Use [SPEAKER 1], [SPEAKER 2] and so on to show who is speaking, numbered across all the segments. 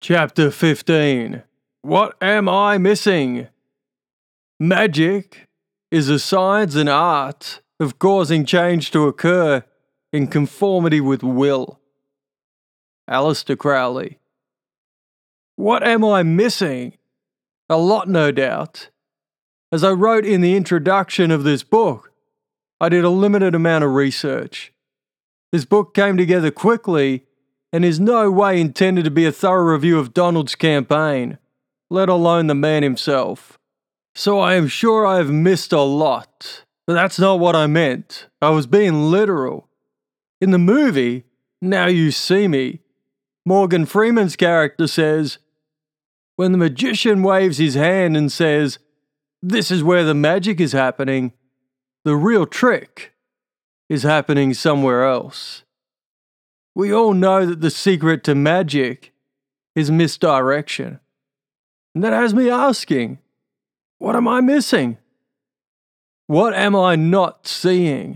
[SPEAKER 1] Chapter 15. What am I missing? Magic is a science and art of causing change to occur in conformity with will. Aleister Crowley. What am I missing? A lot, no doubt. As I wrote in the introduction of this book, I did a limited amount of research. This book came together quickly and is no way intended to be a thorough review of Donald's campaign, let alone the man himself. So I am sure I have missed a lot, but that's not what I meant. I was being literal. In the movie, Now You See Me, Morgan Freeman's character says, when the magician waves his hand and says, "This is where the magic is happening," the real trick is happening somewhere else. We all know that the secret to magic is misdirection. And that has me asking, what am I missing? What am I not seeing?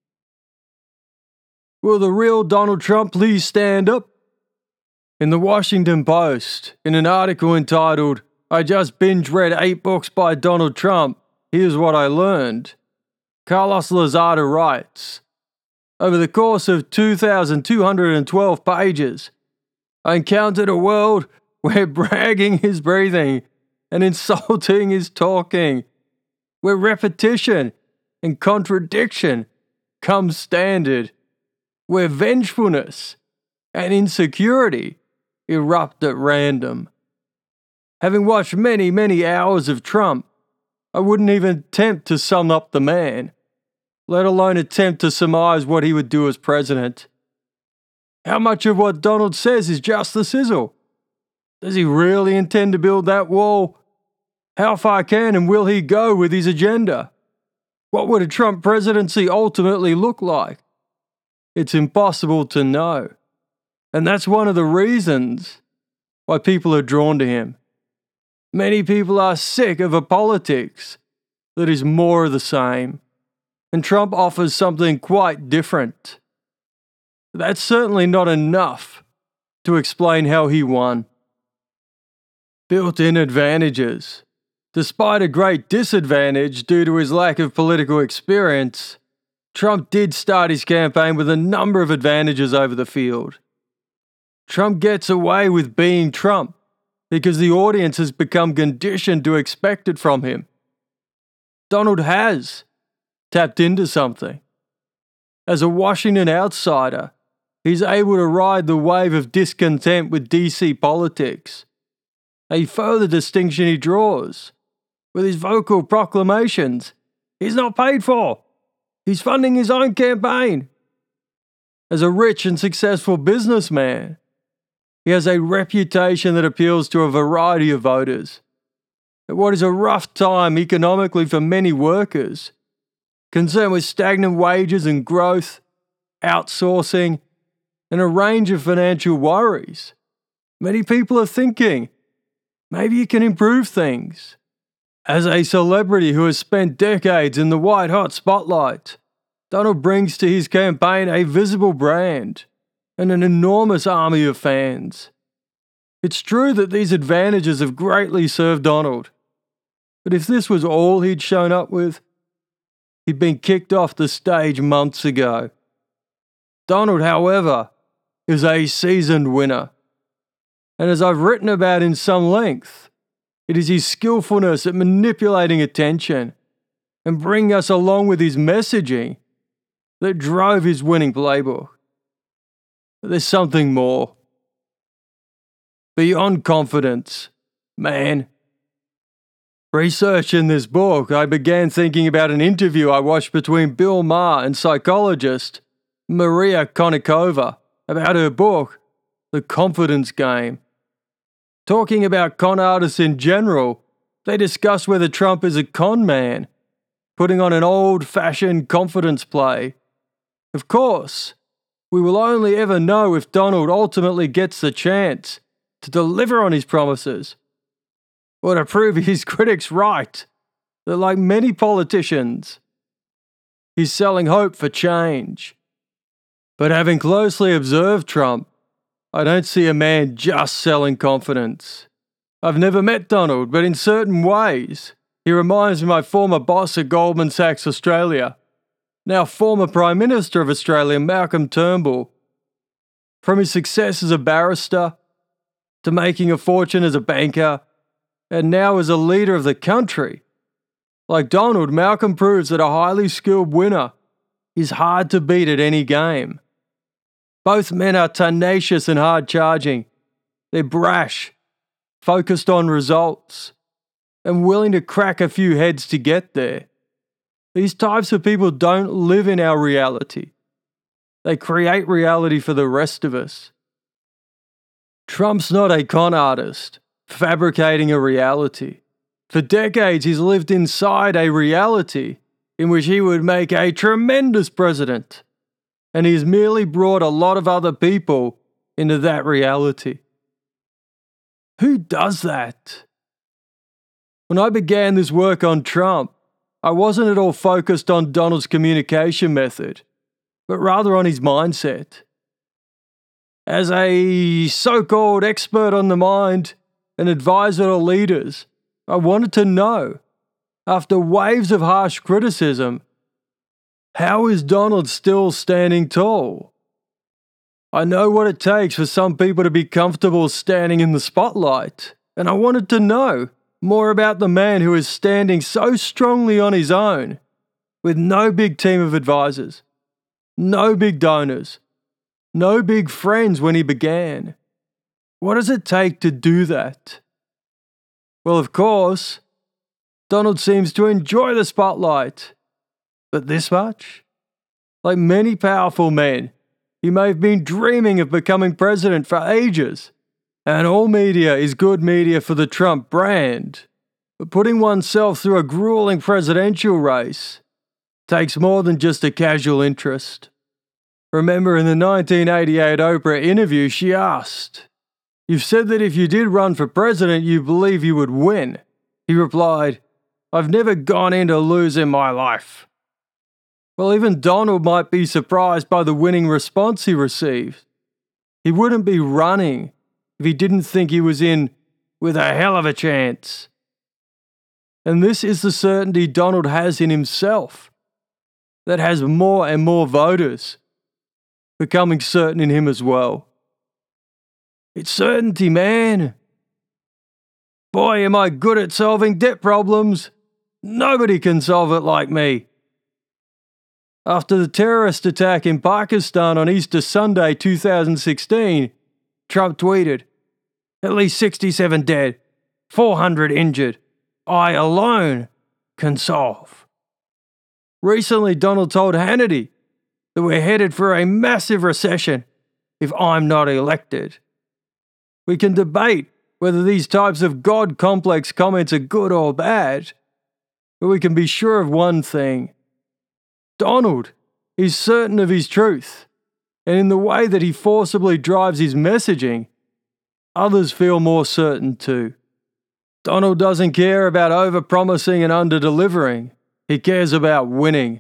[SPEAKER 1] Will the real Donald Trump please stand up? In the Washington Post, in an article entitled, "I just binge-read 8 books by Donald Trump, here's what I learned," Carlos Lozada writes, over the course of 2,212 pages, I encountered a world where bragging is breathing and insulting is talking, where repetition and contradiction come standard, where vengefulness and insecurity erupt at random. Having watched many hours of Trump, I wouldn't even attempt to sum up the man, let alone attempt to surmise what he would do as president. How much of what Donald says is just the sizzle? Does he really intend to build that wall? How far can and will he go with his agenda? What would a Trump presidency ultimately look like? It's impossible to know. And that's one of the reasons why people are drawn to him. Many people are sick of a politics that is more of the same. And Trump offers something quite different. That's certainly not enough to explain how he won. Built-in advantages. Despite a great disadvantage due to his lack of political experience, Trump did start his campaign with a number of advantages over the field. Trump gets away with being Trump because the audience has become conditioned to expect it from him. Donald has tapped into something. As a Washington outsider, he's able to ride the wave of discontent with DC politics. A further distinction he draws, with his vocal proclamations, he's not paid for. He's funding his own campaign. As a rich and successful businessman, he has a reputation that appeals to a variety of voters. At what is a rough time economically for many workers, concerned with stagnant wages and growth, outsourcing, and a range of financial worries, many people are thinking, maybe you can improve things. As a celebrity who has spent decades in the white-hot spotlight, Donald brings to his campaign a visible brand and an enormous army of fans. It's true that these advantages have greatly served Donald, but if this was all he'd shown up with, he'd been kicked off the stage months ago. Donald, however, is a seasoned winner. And as I've written about in some length, it is his skillfulness at manipulating attention and bringing us along with his messaging that drove his winning playbook. But there's something more. Beyond confidence, man. Researching this book, I began thinking about an interview I watched between Bill Maher and psychologist Maria Konnikova about her book, The Confidence Game. Talking about con artists in general, they discussed whether Trump is a con man, putting on an old-fashioned confidence play. Of course, we will only ever know if Donald ultimately gets the chance to deliver on his promises, or to prove his critics right, that like many politicians, he's selling hope for change. But having closely observed Trump, I don't see a man just selling confidence. I've never met Donald, but in certain ways, he reminds me of my former boss at Goldman Sachs Australia, now former Prime Minister of Australia, Malcolm Turnbull. From his success as a barrister, to making a fortune as a banker, and now as a leader of the country. Like Donald, Malcolm proves that a highly skilled winner is hard to beat at any game. Both men are tenacious and hard-charging. They're brash, focused on results, and willing to crack a few heads to get there. These types of people don't live in our reality. They create reality for the rest of us. Trump's not a con artist, fabricating a reality. For decades, he's lived inside a reality in which he would make a tremendous president, and he's merely brought a lot of other people into that reality. Who does that? When I began this work on Trump, I wasn't at all focused on Donald's communication method, but rather on his mindset. As a so-called expert on the mind and advisor to leaders, I wanted to know, after waves of harsh criticism, how is Donald still standing tall? I know what it takes for some people to be comfortable standing in the spotlight, and I wanted to know more about the man who is standing so strongly on his own, with no big team of advisors, no big donors, no big friends when he began. What does it take to do that? Well, of course, Donald seems to enjoy the spotlight. But this much? Like many powerful men, he may have been dreaming of becoming president for ages, and all media is good media for the Trump brand. But putting oneself through a grueling presidential race takes more than just a casual interest. Remember in the 1988 Oprah interview, she asked, "You've said that if you did run for president, you believe you would win." He replied, "I've never gone in to lose in my life." Well, even Donald might be surprised by the winning response he received. He wouldn't be running if he didn't think he was in with a hell of a chance. And this is the certainty Donald has in himself, that has more and more voters becoming certain in him as well. It's certainty, man. Boy, am I good at solving debt problems. Nobody can solve it like me. After the terrorist attack in Pakistan on Easter Sunday 2016, Trump tweeted, "At least 67 dead, 400 injured. I alone can solve." Recently, Donald told Hannity that we're headed for a massive recession if I'm not elected. We can debate whether these types of God-complex comments are good or bad, but we can be sure of one thing. Donald is certain of his truth, and in the way that he forcibly drives his messaging, others feel more certain too. Donald doesn't care about over-promising and under-delivering. He cares about winning.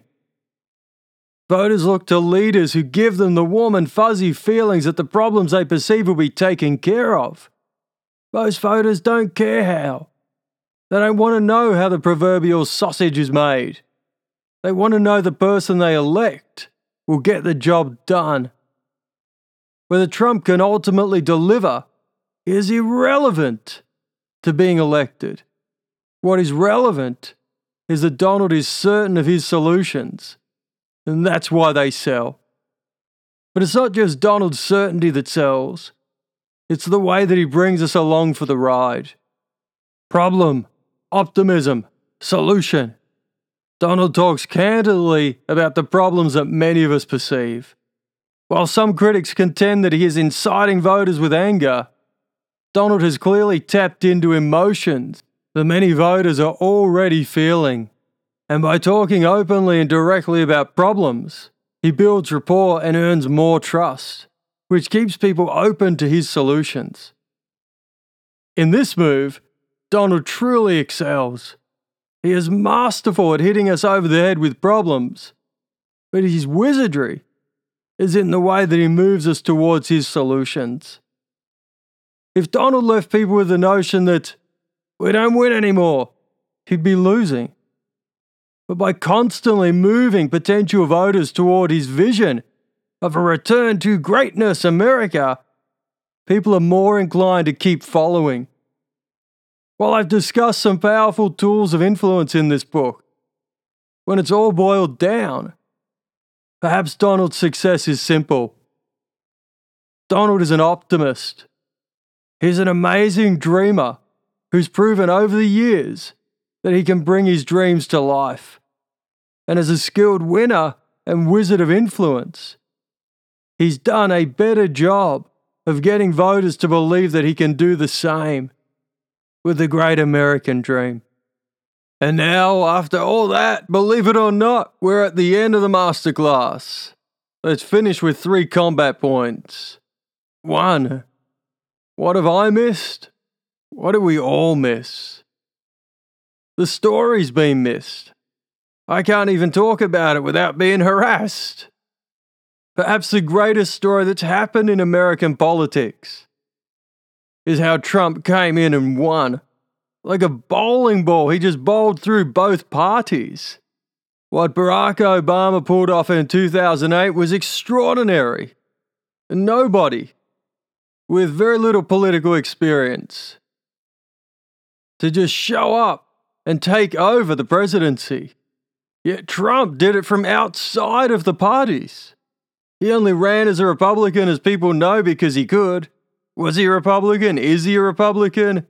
[SPEAKER 1] Voters look to leaders who give them the warm and fuzzy feelings that the problems they perceive will be taken care of. Most voters don't care how. They don't want to know how the proverbial sausage is made. They want to know the person they elect will get the job done. Whether Trump can ultimately deliver is irrelevant to being elected. What is relevant is that Donald is certain of his solutions, and that's why they sell. But it's not just Donald's certainty that sells. It's the way that he brings us along for the ride. Problem, optimism, solution. Donald talks candidly about the problems that many of us perceive. While some critics contend that he is inciting voters with anger, Donald has clearly tapped into emotions that many voters are already feeling. And by talking openly and directly about problems, he builds rapport and earns more trust, which keeps people open to his solutions. In this move, Donald truly excels. He is masterful at hitting us over the head with problems, but his wizardry is in the way that he moves us towards his solutions. If Donald left people with the notion that we don't win anymore, he'd be losing. But by constantly moving potential voters toward his vision of a return to greatness America, people are more inclined to keep following. While I've discussed some powerful tools of influence in this book, when it's all boiled down, perhaps Donald's success is simple. Donald is an optimist. He's an amazing dreamer who's proven over the years that he can bring his dreams to life. And as a skilled winner and wizard of influence, he's done a better job of getting voters to believe that he can do the same with the great American dream. And now, after all that, believe it or not, we're at the end of the masterclass. Let's finish with 3 combat points. 1. What have I missed? What do we all miss? The story's been missed. I can't even talk about it without being harassed. Perhaps the greatest story that's happened in American politics is how Trump came in and won. Like a bowling ball, he just bowled through both parties. What Barack Obama pulled off in 2008 was extraordinary. And nobody with very little political experience to just show up and take over the presidency. Yet Trump did it from outside of the parties. He only ran as a Republican, as people know, because he could. Was he a Republican? Is he a Republican?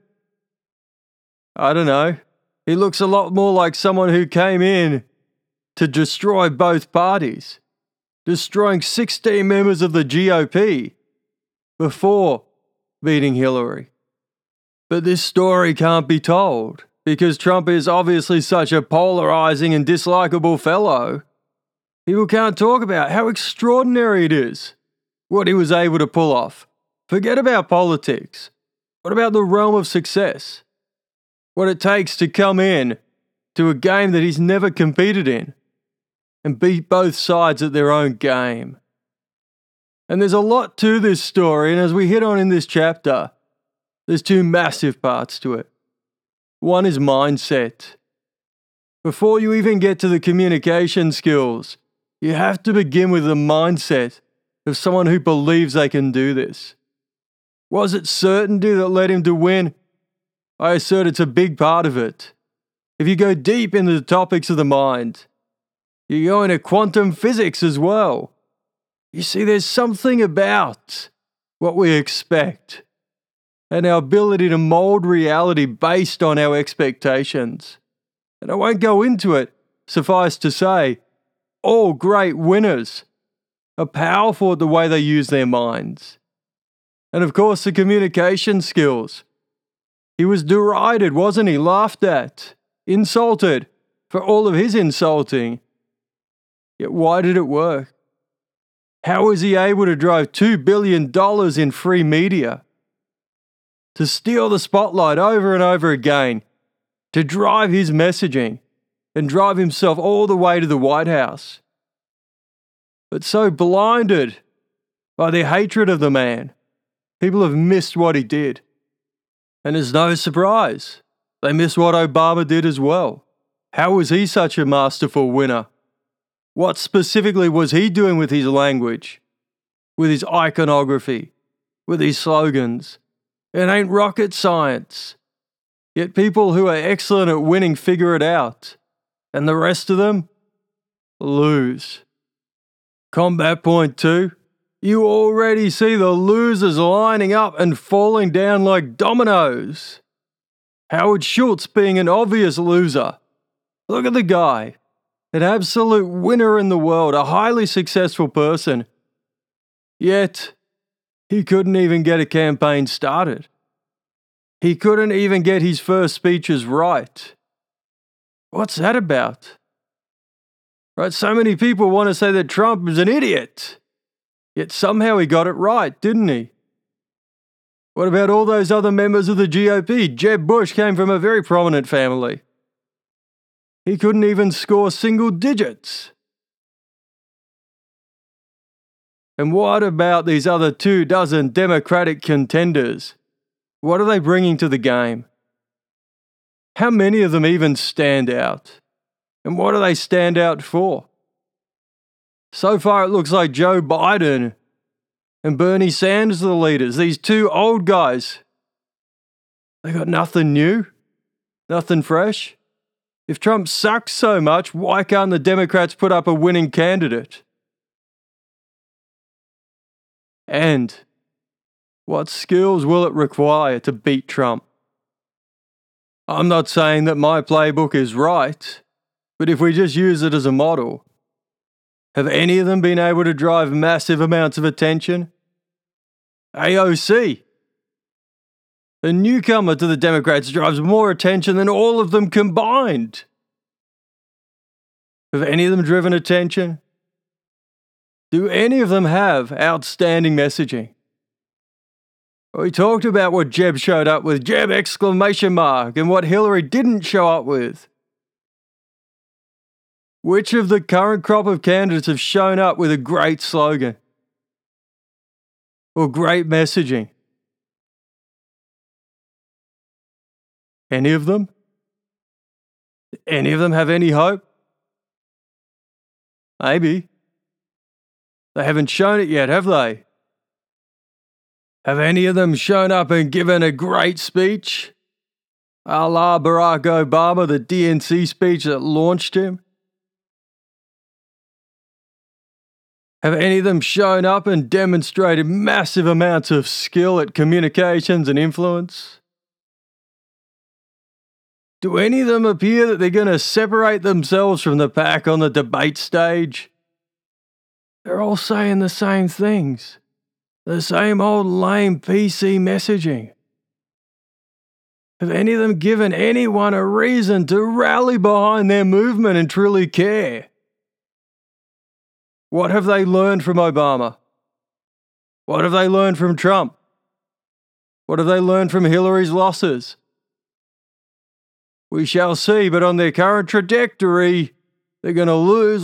[SPEAKER 1] I don't know. He looks a lot more like someone who came in to destroy both parties, destroying 16 members of the GOP before beating Hillary. But this story can't be told because Trump is obviously such a polarizing and dislikable fellow. People can't talk about how extraordinary it is what he was able to pull off. Forget about politics. What about the realm of success? What it takes to come in to a game that he's never competed in and beat both sides at their own game. And there's a lot to this story, and as we hit on in this chapter, there's 2 massive parts to it. One is mindset. Before you even get to the communication skills, you have to begin with the mindset of someone who believes they can do this. Was it certainty that led him to win? I assert it's a big part of it. If you go deep into the topics of the mind, you go into quantum physics as well. You see, there's something about what we expect and our ability to mold reality based on our expectations. And I won't go into it, suffice to say, all great winners are powerful at the way they use their minds. And of course, the communication skills. He was derided, wasn't he? Laughed at, insulted for all of his insulting. Yet why did it work? How was he able to drive $2 billion in free media? To steal the spotlight over and over again, to drive his messaging and drive himself all the way to the White House. But so blinded by their hatred of the man, people have missed what he did. And it's no surprise, they miss what Obama did as well. How was he such a masterful winner? What specifically was he doing with his language, with his iconography, with his slogans? It ain't rocket science. Yet people who are excellent at winning figure it out, and the rest of them lose. Combat point 2. You already see the losers lining up and falling down like dominoes. Howard Schultz being an obvious loser. Look at the guy. An absolute winner in the world, a highly successful person. Yet, he couldn't even get a campaign started. He couldn't even get his first speeches right. What's that about? Right, so many people want to say that Trump is an idiot. Yet somehow he got it right, didn't he? What about all those other members of the GOP? Jeb Bush came from a very prominent family. He couldn't even score single digits. And what about these other 24 Democratic contenders? What are they bringing to the game? How many of them even stand out? And what do they stand out for? So far, it looks like Joe Biden and Bernie Sanders are the leaders. These two old guys. They got nothing new, nothing fresh. If Trump sucks so much, why can't the Democrats put up a winning candidate? And what skills will it require to beat Trump? I'm not saying that my playbook is right, but if we just use it as a model, have any of them been able to drive massive amounts of attention? AOC, the newcomer to the Democrats, drives more attention than all of them combined. Have any of them driven attention? Do any of them have outstanding messaging? We talked about what Jeb showed up with, Jeb exclamation mark, and what Hillary didn't show up with. Which of the current crop of candidates have shown up with a great slogan? Or great messaging? Any of them? Any of them have any hope? Maybe. They haven't shown it yet, have they? Have any of them shown up and given a great speech? A la Barack Obama, the DNC speech that launched him? Have any of them shown up and demonstrated massive amounts of skill at communications and influence? Do any of them appear that they're going to separate themselves from the pack on the debate stage? They're all saying the same things. The same old lame PC messaging. Have any of them given anyone a reason to rally behind their movement and truly care? What have they learned from Obama? What have they learned from Trump? What have they learned from Hillary's losses? We shall see, but on their current trajectory, they're going to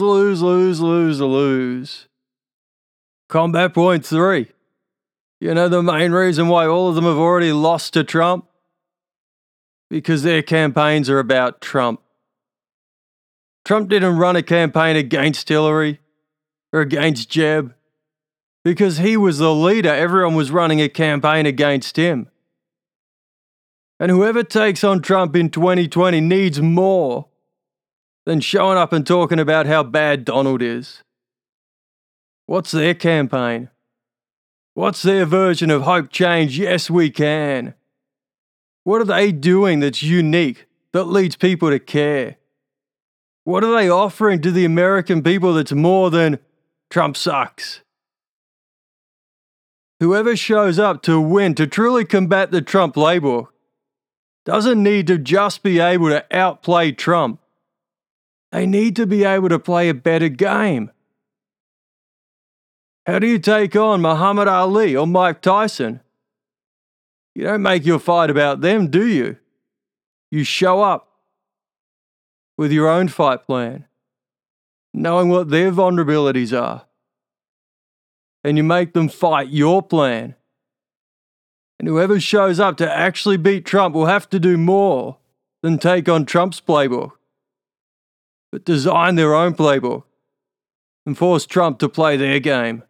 [SPEAKER 1] lose. Combat point 3. You know the main reason why all of them have already lost to Trump? Because their campaigns are about Trump. Trump didn't run a campaign against Hillary or against Jeb. Because he was the leader, everyone was running a campaign against him. And whoever takes on Trump in 2020 needs more than showing up and talking about how bad Donald is. What's their campaign? What's their version of hope, change, yes we can? What are they doing that's unique, that leads people to care? What are they offering to the American people that's more than Trump sucks? Whoever shows up to win, to truly combat the Trump playbook, doesn't need to just be able to outplay Trump. They need to be able to play a better game. How do you take on Muhammad Ali or Mike Tyson? You don't make your fight about them, do you? You show up with your own fight plan, knowing what their vulnerabilities are, and you make them fight your plan. And whoever shows up to actually beat Trump will have to do more than take on Trump's playbook, but design their own playbook and force Trump to play their game.